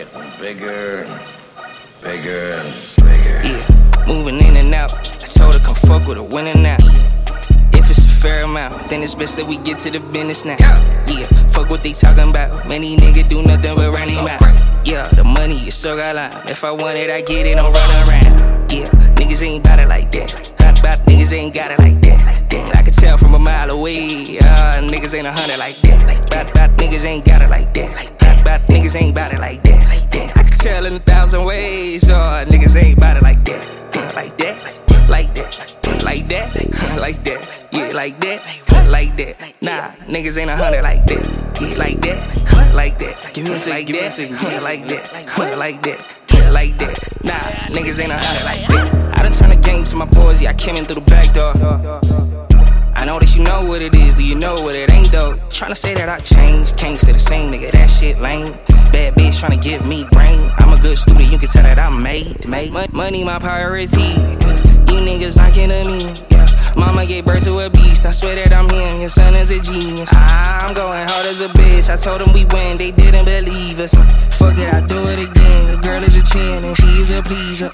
Getting bigger and bigger and bigger. Yeah, moving in and out. I told her come fuck with her winning now. If it's a fair amount, then it's best that we get to the business now. Yeah, fuck what they talking about. Many niggas do nothing but run him out. Yeah, the money is so got line. If I want it, I get it, I'm running around. Yeah, niggas ain't bout it like that. Niggas ain't got it like that. I can tell from a mile away. Niggas ain't 100 like that. Niggas ain't got it like that. Niggas ain't bout it like that. I can tell in 1,000 ways. Niggas ain't bout it like that. Like that, like that, like that, like that. Yeah, like that, like that. Nah, niggas ain't 100 like that. Yeah, like that, like that. Give me a second, give me a second. Like that, like that, like that. Nah, niggas ain't 100 like that. I done turned the game to my boys, yeah, I came in through the back door. I know that you know what it is, do you know what it ain't though? Tryna say that I changed, can't stay the same, nigga, that shit lame. Bad bitch tryna give me brain. I'm a good student, you can tell that I'm made. Money my priority, you niggas not kidding me. Mama gave birth to a beast, I swear that I'm him, your son is a genius. I'm going hard as a bitch, I told them we win, they didn't believe us. Fuck it, I do it again, the girl is a 10 and she is a pleaser.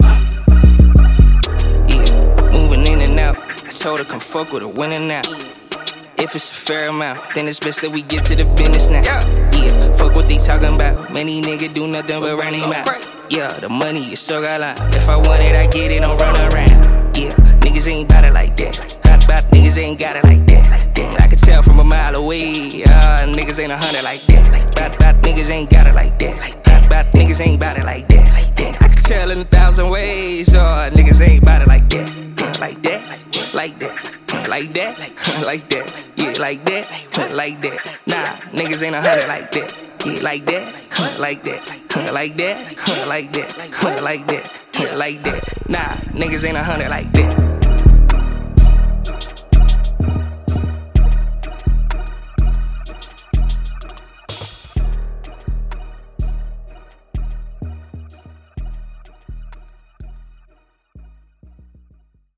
Yeah, moving in and out, I told her come fuck with her winning now. If it's a fair amount, then it's best that we get to the business now. Yeah, fuck what they talking about, many niggas do nothing but run him out. Yeah, the money is so got line, if I want it, I get it, I'm running around. Yeah, niggas ain't bout it like that. Niggas ain't got it like that. I can tell from a mile away. Niggas ain't 100 like that. Niggas ain't got it like that. Niggas ain't bout it like that. I can tell in 1,000 ways. Niggas ain't bout it like that. Like that, like that, like that, like that. Yeah, like that, like that. Nah, niggas ain't 100 like that. Yeah, like that, like that, like that, like that, like that, like that. Nah, niggas ain't 100 like that.